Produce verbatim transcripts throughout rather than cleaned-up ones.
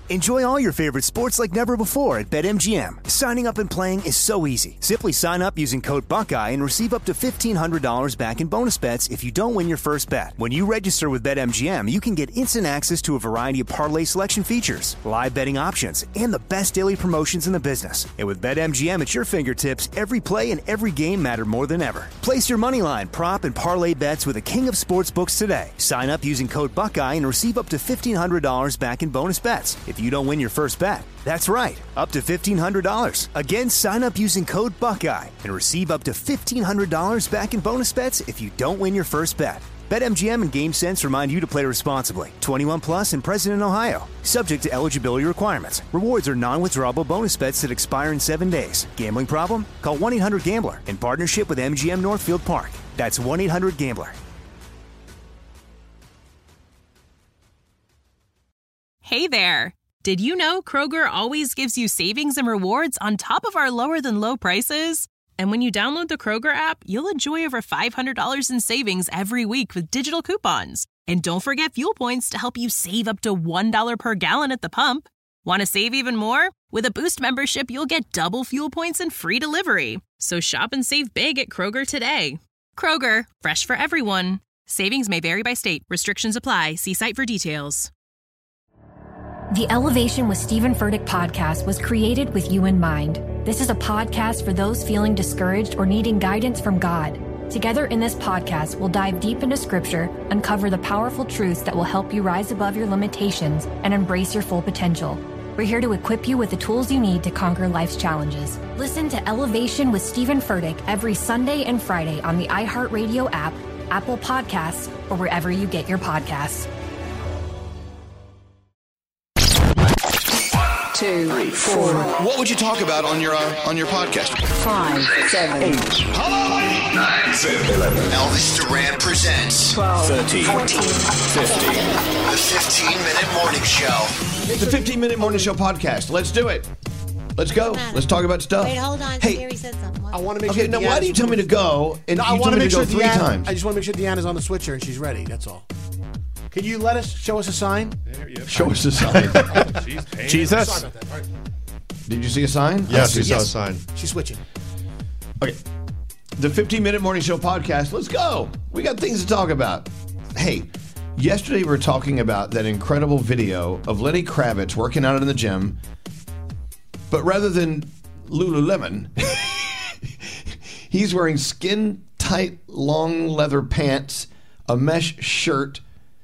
Enjoy all your favorite sports like never before at BetMGM. Signing up and playing is so easy. Simply sign up using code Buckeye and receive up to fifteen hundred dollars back in bonus bets if you don't win your first bet. When you register with BetMGM, you can get instant access to a variety of parlay selection features, live betting options, and the best daily promotions in the business. And with BetMGM at your fingertips, every play and every game matter more than ever. Place your moneyline, prop, and parlay bets with the king of sportsbooks today. Sign up using code Buckeye and receive up to fifteen hundred dollars back in bonus bets if you don't win your first bet. That's right, up to fifteen hundred dollars. Again, sign up using code Buckeye and receive up to fifteen hundred dollars back in bonus bets if you don't win your first bet. BetMGM and GameSense remind you to play responsibly. twenty-one plus and present in Ohio. Subject to eligibility requirements. Rewards are non-withdrawable bonus bets that expire in seven days. Gambling problem? Call one eight hundred gambler in partnership with M G M Northfield Park. That's one eight hundred gambler. Hey there. Did you know Kroger always gives you savings and rewards on top of our lower than low prices? And when you download the Kroger app, you'll enjoy over five hundred dollars in savings every week with digital coupons. And don't forget fuel points to help you save up to one dollar per gallon at the pump. Want to save even more? With a Boost membership, you'll get double fuel points and free delivery. So shop and save big at Kroger today. Kroger, fresh for everyone. Savings may vary by state. Restrictions apply. See site for details. The Elevation with Stephen Furtick podcast was created with you in mind. This is a podcast for those feeling discouraged or needing guidance from God. Together in this podcast, we'll dive deep into scripture, uncover the powerful truths that will help you rise above your limitations and embrace your full potential. We're here to equip you with the tools you need to conquer life's challenges. Listen to Elevation with Stephen Furtick every Sunday and Friday on the iHeartRadio app, Apple Podcasts, or wherever you get your podcasts. Two, three, four. What would you talk about on your uh, on your podcast? Five, seven, eight. Hello, nine, seven, eleven. Elvis Duran presents twelve, thirteen, fourteen, fifteen. The fifteen-minute morning show. It's a fifteen-minute morning show podcast. Let's do it. Let's go. Let's talk about stuff. Wait, hold on. Hey, Gary said something. What? I want to make okay, sure. now Deanna's why do you tell me to go? And no, you I want told to me make to sure go three Deanna, times. I just want to make sure Deanna's on the switcher and she's ready. That's all. Can you let us show us a sign? There, yep. Show us a sign. Jesus. Sorry about that. All right. Did you see a sign? Yes, we saw a Yes. sign. She's switching. Okay. The fifteen-minute morning show podcast. Let's go. We got things to talk about. Hey, yesterday we were talking about that incredible video of Lenny Kravitz working out in the gym, but rather than Lululemon, he's wearing skin-tight, long leather pants, a mesh shirt,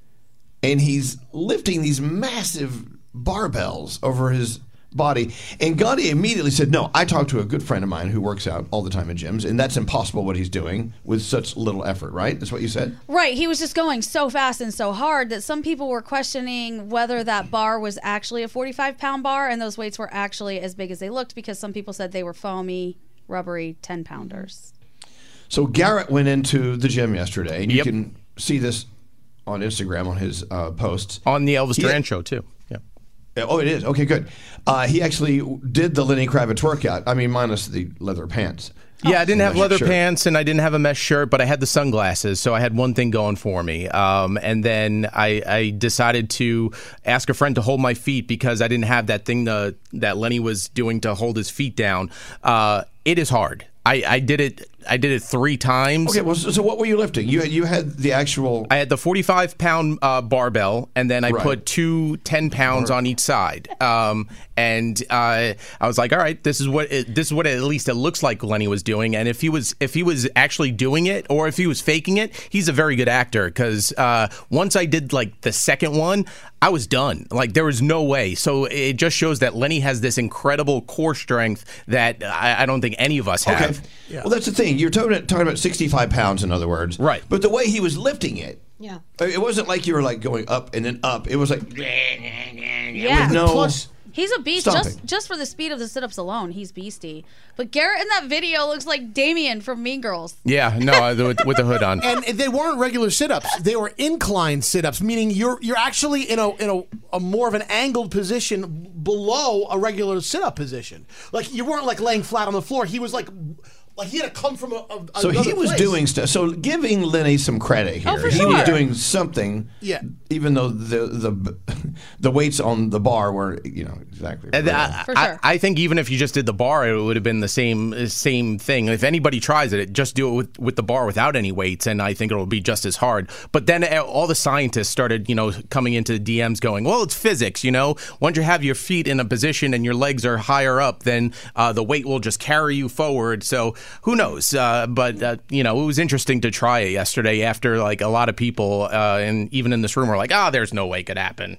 and he's lifting these massive barbells over his body. And Gandhi immediately said, no, I talked to a good friend of mine who works out all the time in gyms, and that's impossible what he's doing with such little effort, right? That's what you said? Right. He was just going so fast and so hard that some people were questioning whether that bar was actually a forty-five pound bar and those weights were actually as big as they looked, because some people said they were foamy, rubbery ten pounders. So Garrett went into the gym yesterday, and you Yep. can see this on Instagram on his uh, posts. On the Elvis He- Duran show, too. Yeah. Oh, it is? Okay, good. Uh, he actually did the Lenny Kravitz workout. I mean, minus the leather pants. Yeah, I didn't have mesh leather shirt. pants and I didn't have a mesh shirt, but I had the sunglasses, so I had one thing going for me. Um, and then I, I decided to ask a friend to hold my feet because I didn't have that thing to, that Lenny was doing to hold his feet down. Uh, it is hard. I, I did it. I did it three times. Okay, well, so, so what were you lifting? You had, you had the actual... I had the forty-five pound uh, barbell, and then I Right. put two ten pounds on each side. Um, and uh, I was like, all right, this is what it, this is what at least it looks like Lenny was doing. And if he was if he was actually doing it, or if he was faking it, he's a very good actor. Because uh, once I did like the second one, I was done. Like there was no way. So it just shows that Lenny has this incredible core strength that I, I don't think any of us have. Okay. Yeah. Well, that's the thing. You're talking, talking about sixty-five pounds, in other words. Right. But the way he was lifting it, Yeah. it wasn't like you were like going up and then up. It was like... Yeah. With no... Plus, He's a beast stomping. just just for the speed of the sit-ups alone. He's beastie. But Garrett in that video looks like Damien from Mean Girls. Yeah, no, with, with the hood on. and they weren't regular sit-ups; they were incline sit-ups, meaning you're you're actually in a in a, a more of an angled position below a regular sit-up position. Like you weren't like laying flat on the floor. He was like Like he had to come from a, a So he another was place. doing stuff. So giving Lenny some credit here. Oh, for he sure. was doing something. Yeah. Even though the the the weights on the bar were, you know, exactly. And I, For I, sure. I think even if you just did the bar, it would have been the same same thing. If anybody tries it, just do it with, with the bar without any weights, and I think it'll be just as hard. But then uh, all the scientists started, you know, coming into D Ms going, well, it's physics, you know. Once you have your feet in a position and your legs are higher up, then uh, the weight will just carry you forward. So who knows? Uh, but, uh, you know, it was interesting to try it yesterday after, like, a lot of people, uh, and even in this room, were like, ah, oh, there's no way it could happen.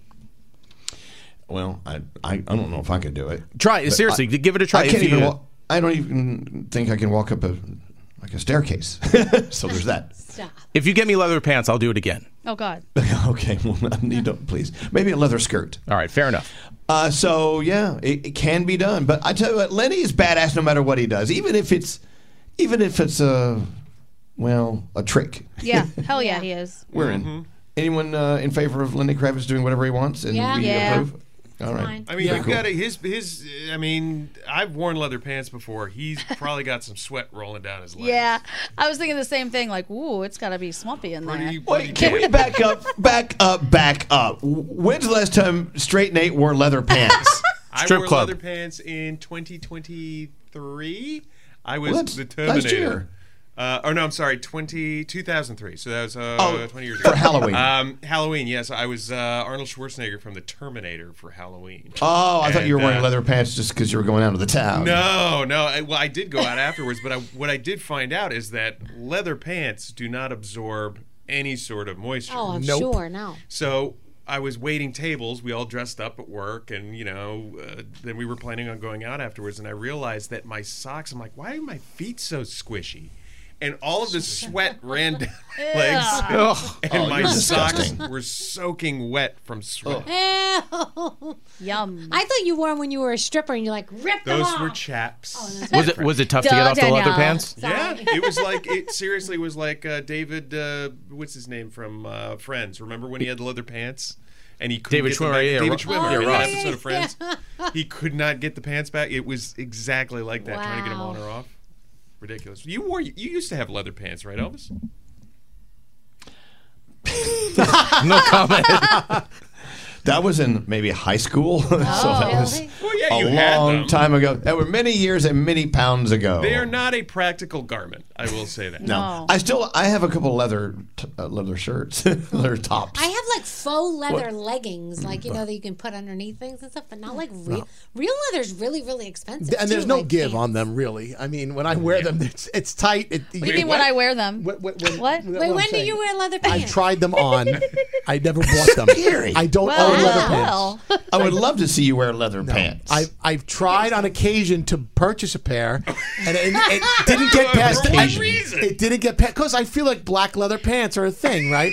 Well, I, I I don't know if I could do it. Try it. Seriously, I, give it a try. I can't If you- even. Walk, I don't even think I can walk up a like a staircase. So there's that. Stop. If you get me leather pants, I'll do it again. Oh God. Okay, well, you don't, please. Maybe a leather skirt. All right, fair enough. Uh, so yeah, it, it can be done. But I tell you what, Lenny is badass no matter what he does, even if it's, even if it's a, well, a trick. Yeah. Hell yeah, he is. We're in. Anyone uh, in favor of Lenny Kravitz doing whatever he wants and Yeah. we Yeah. approve? All right. Fine. I mean, Yeah. you've got to, his his. I mean, I've worn leather pants before. He's probably got some sweat rolling down his legs. Yeah. I was thinking the same thing. Like, ooh, it's got to be swampy in there. Pretty, Wait, can we back up, back up, back up? When's the last time Straight Nate wore leather pants? I Strip wore club. leather pants in twenty twenty-three. I was Well, that's the last Terminator. year. Uh, or no, I'm sorry, twenty, two thousand three. So that was uh, Oh, twenty years for ago. Halloween. Um, Halloween, yes. I was uh, Arnold Schwarzenegger from the Terminator for Halloween. Oh, I thought you were And, wearing uh, leather pants just because you were going out of the town. No, no. I, well, I did go out afterwards, but I, what I did find out is that leather pants do not absorb any sort of moisture. Oh, I'm Nope. sure. No. So I was waiting tables. We all dressed up at work, and you know, uh, then we were planning on going out afterwards. And I realized that my socks. I'm like, why are my feet so squishy? And all of the sweat ran down my legs, and Oh, my you're socks disgusting. were soaking wet from sweat. Ew. Yum. I thought you wore them when you were a stripper and you like ripped them Those off. were chaps. Was it was it tough to Duh, get off the leather Danielle. pants? Yeah, it was like it seriously was like uh, David. Uh, what's his name from uh, Friends? Remember when he had the leather pants and he couldn't David get them Schwimmer, back? yeah, David Ro- Schwimmer yeah, in Ross. that episode of Friends. He could not get the pants back. It was exactly like that, trying to get them Wow. on or off. Ridiculous. You wore. You used to have leather pants, right, Elvis? No comment. That was in maybe high school. so that was really? Well, yeah, a you had long them. time ago. That were many years and many pounds ago. They are not a practical garment. I will say that. No, No. I still I have a couple leather t- uh, leather shirts, leather tops. I have like faux leather leggings, like you know that you can put underneath things and stuff, but not like real. Real leather's really, really expensive. And too, there's no like give pants. on them, really. I mean, when I wear them, it's, it's tight. It, What do you mean when I wear them? What? What? When, What? what Wait, I'm when do saying. you wear leather I pants? tried them on. I never bought them. Scary. I don't Well, own leather well, pants. I would love to see you wear leather pants. I, I've tried on occasion to purchase a pair, and it, it didn't get past. For what I- reason? It didn't get past because I feel like black leather pants are a thing, right?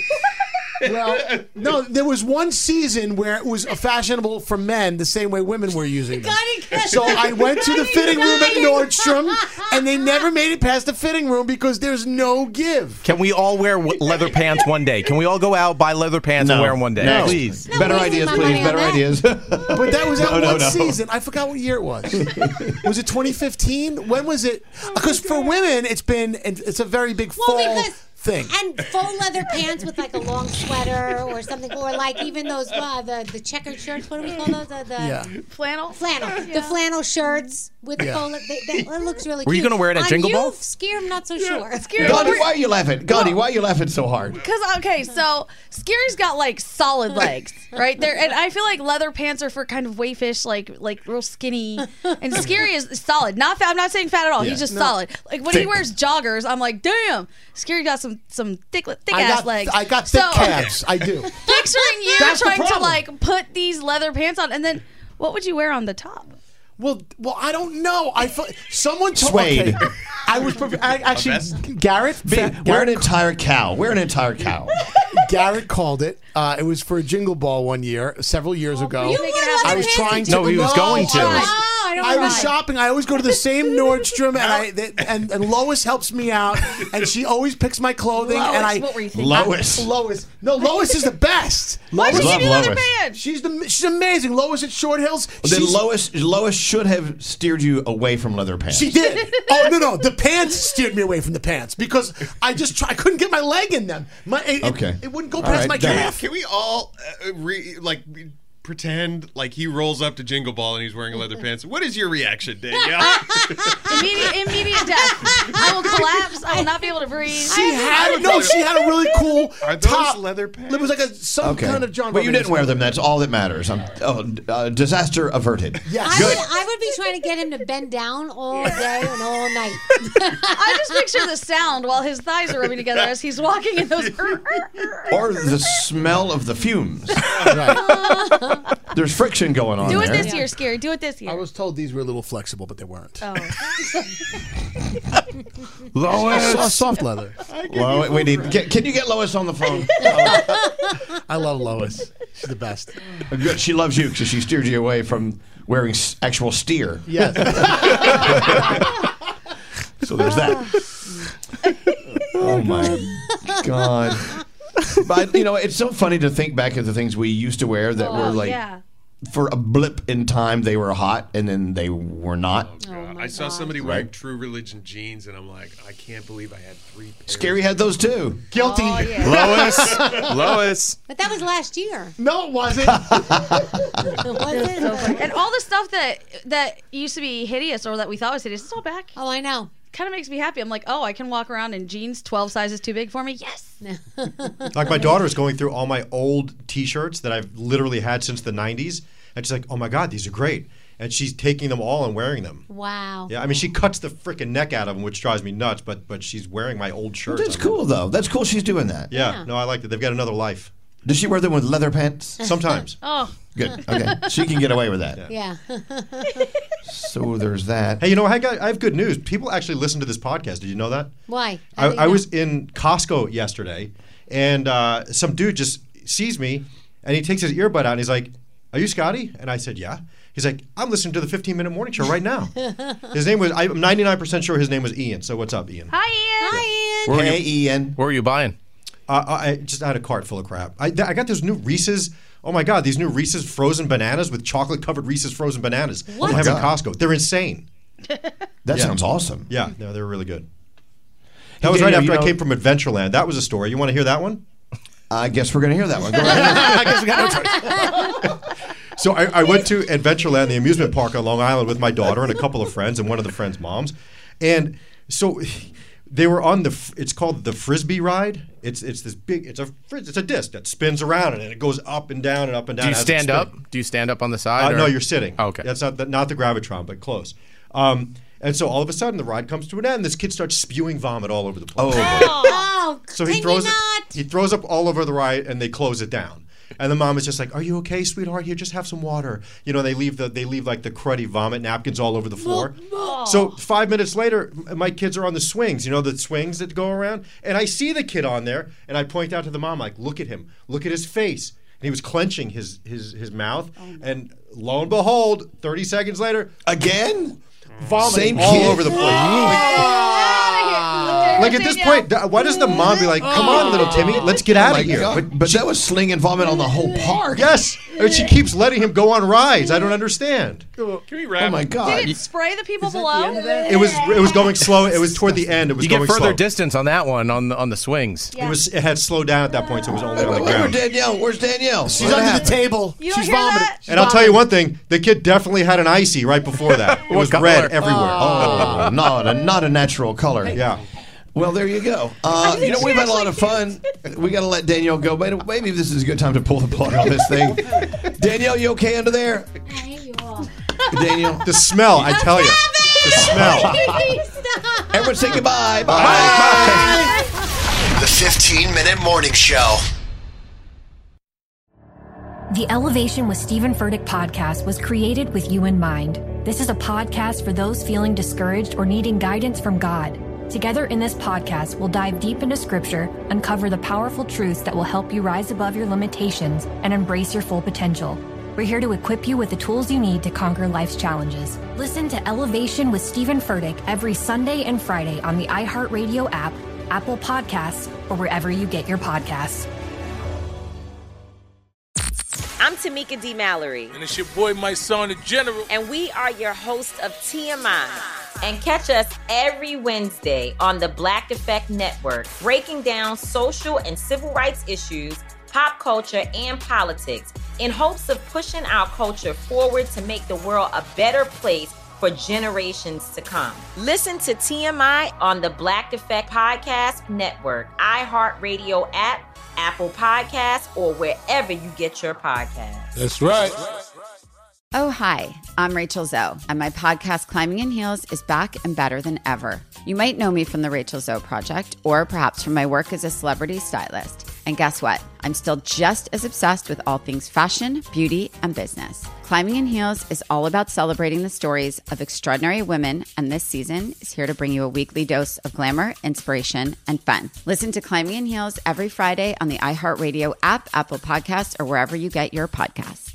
Well, no, there was one season where it was fashionable for men the same way women were using them. So I went to the fitting room at Nordstrom, and they never made it past the fitting room because there's no give. Can we all wear w- leather pants one day? Can we all go out, buy leather pants, and No. wear them one day? No. Please. No, Better wasting ideas, my please. money on Better that. ideas. But that was that No, no, one no. season. I forgot what year it was. Was it twenty fifteen? When was it? Because for women, it's been and it's a very big Well, fall because thing. and faux leather pants with like a long sweater or something, or like even those uh, the the checkered shirts. What do we call those? Uh, the Yeah. flannel. flannel, the flannel shirts with the Yeah. faux. le- They, that looks really. Were you cute. gonna wear it at On Jingle you, Ball? Skier, I'm not so sure. Gandhi, why are you laughing? Gandhi, why are you laughing so hard? Because okay, so Scary's got like solid legs, right there, and I feel like leather pants are for kind of wayfish, like like real skinny, and Scary is solid. Not fat. I'm not saying fat at all. Yeah. He's just No. solid. Like when he Thick. wears joggers, I'm like, damn, Scary got some some thick thick I ass got legs. I got thick So, calves. I do. Picturing you That's the trying to problem. like put these leather pants on, and then what would you wear on the top? Well, well, I don't know. I thought someone told Suede. Okay, I was prepared. I, actually vest? Garrett. Be, Fa- wear an Garrett, entire cow. Wear an entire cow. Garrett called it. Uh, it was for a Jingle Ball one year, several years ago. You wore leather I was pants trying in to. No, he was going to. I was, Oh, I don't I know. was shopping. I always go to the same Nordstrom, and I they, and, and Lois helps me out, and she always picks my clothing. Lois, and I what were you thinking? Lois. Lois, no, Lois is the best. Why'd Lois, she give you leather Lois. pants? she's the she's amazing. Lois at Short Hills. Then she's- Lois Lois should have steered you away from leather pants. She did. Oh no, no, the pants steered me away from the pants because I just try, I couldn't get my leg in them. My it, Okay. it, it wouldn't go All past right, my then. calf. Can we all uh, re, like pretend like he rolls up to Jingle Ball and he's wearing leather pants? What is your reaction, Danielle? Immediate, immediate death. I will collapse. I will not be able to breathe. She had no. She had a really cool Are those top. leather pants? It was like a some Okay. kind of John. Well, you Robinson. didn't wear them. That's all that matters. I'm, oh, uh, disaster averted. Yes. I Good. would, I would be trying to get him to bend down all day and all night. I just picture the sound while his thighs are rubbing together as he's walking in those. Or the smell of the fumes. Right. There's friction going on Do it there. this year, Scary. Do it this year. I was told these were a little flexible, but they weren't. Oh. Soft, soft leather. Well, we need. Can, can you get Lois on the phone? I love Lois. She's the best. Good. She loves you because she steered you away from wearing s- actual steer. Yes. So there's that. Oh my God. But you know, it's so funny to think back at the things we used to wear that were like, yeah. for a blip in time, they were hot and then they were not. Uh, I saw somebody wearing True Religion jeans, and I'm like, I can't believe I had three pairs. Scary had those too. Guilty. Oh, yeah. Lois, Lois. But that was last year. No, it wasn't. Was it? And all the stuff that that used to be hideous or that we thought was hideous, it's all back. Oh, I know. Kind of makes me happy. I'm like, oh, I can walk around in jeans twelve sizes too big for me. Yes. Like my daughter is going through all my old T-shirts that I've literally had since the nineties, and she's like, "Oh my God, these are great!" And she's taking them all and wearing them. Wow. Yeah, I mean, she cuts the freaking neck out of them, which drives me nuts. But but she's wearing my old shirts. That's I'm cool like, though. That's cool. She's doing that. Yeah, Yeah. no, I like that. They've got another life. Does she wear them with leather pants? Sometimes. Oh. Good. Okay. She can get away with that. Yeah. So there's that. Hey, you know, I, got, I have good news. People actually listen to this podcast. Did you know that? Why? I, How do you I know? was in Costco yesterday, and uh, some dude just sees me, and he takes his earbud out, and he's like, "Are you Scotty?" And I said, "Yeah." He's like, "I'm listening to the fifteen minute morning show right now." His name was, I'm ninety-nine percent sure his name was Ian. So what's up, Ian? Hi, Ian. Hi, Ian. Hey, Ian. What were you buying? Uh, I just had a cart full of crap. I, I got those new Reese's. Oh my God, these new Reese's frozen bananas with chocolate covered Reese's frozen bananas. What? I have in Oh my God. Costco. They're insane. That sounds awesome. Yeah, no, they're really good. That Hey, was right Daniel, after you I know- came from Adventureland. That was a story. You want to hear that one? I guess we're going to hear that one. Go right ahead. I guess we got no choice. So I, I went to Adventureland, the amusement park on Long Island, with my daughter and a couple of friends and one of the friends' moms. And so they were on the. f- It's called the Frisbee ride. It's it's this big. It's a fris- it's a disc that spins around and it goes up and down and up and down. Do you as it stand spins. up? Do you stand up on the side? Uh, or- no, you're sitting. Oh, okay. That's not the, not the Gravitron, but close. Um, and so all of a sudden the ride comes to an end. This kid starts spewing vomit all over the place. Oh, So he can throws you it. not? He throws up all over the ride, and they close it down. And the mom is just like, "Are you okay, sweetheart? Here, just have some water." You know, they leave the they leave like the cruddy vomit napkins all over the floor. So five minutes later, m- my kids are on the swings. You know, the swings that go around, and I see the kid on there, and I point out to the mom, like, "Look at him! Look at his face!" And he was clenching his his his mouth, and lo and behold, thirty seconds later, Again? vomiting Same all kid? over the place. Like at this point, th- why doesn't the mom be like, "Come on, little Timmy, let's get out Oh my of here"? God. But But that was slinging vomit on the whole park. yes, and she keeps letting him go on rides. I don't understand. Can we wrap? Oh my God. Did it spray the people below? It was it was going slow. It was toward the end. It was You get going further slow. distance on that one on the on the swings. It was it had slowed down at that point, so it was only on the Where's ground. Danielle? Where's Danielle? She's What under happened? the table. You don't She's hear vomiting. that? She's And I'll tell you vomiting. one thing: the kid definitely had an icy right before that. It What was color? red everywhere. Oh, not a, not a natural color. Yeah. Well, there you go. Uh, you know, we've had a lot of fun. We got to let Danielle go. But maybe this is a good time to pull the plug on this thing. Danielle, you okay under there? I hate you all. Danielle? The smell, I tell you, the smell. Stop. Everyone say goodbye. Bye. The fifteen minute Morning Show. The Elevation with Stephen Furtick podcast was created with you in mind. This is a podcast for those feeling discouraged or needing guidance from God. Together in this podcast, we'll dive deep into scripture, uncover the powerful truths that will help you rise above your limitations and embrace your full potential. We're here to equip you with the tools you need to conquer life's challenges. Listen to Elevation with Stephen Furtick every Sunday and Friday on the iHeartRadio app, Apple Podcasts, or wherever you get your podcasts. I'm Tamika D. Mallory. And it's your boy, my son, the General. And we are your hosts of T M I. And catch us every Wednesday on the Black Effect Network, breaking down social and civil rights issues, pop culture, and politics in hopes of pushing our culture forward to make the world a better place for generations to come. Listen to T M I on the Black Effect Podcast Network, iHeartRadio app, Apple Podcasts, or wherever you get your podcasts. That's right. Oh, hi, I'm Rachel Zoe, and my podcast, Climbing in Heels, is back and better than ever. You might know me from the Rachel Zoe Project, or perhaps from my work as a celebrity stylist. And guess what? I'm still just as obsessed with all things fashion, beauty, and business. Climbing in Heels is all about celebrating the stories of extraordinary women, and this season is here to bring you a weekly dose of glamour, inspiration, and fun. Listen to Climbing in Heels every Friday on the iHeartRadio app, Apple Podcasts, or wherever you get your podcasts.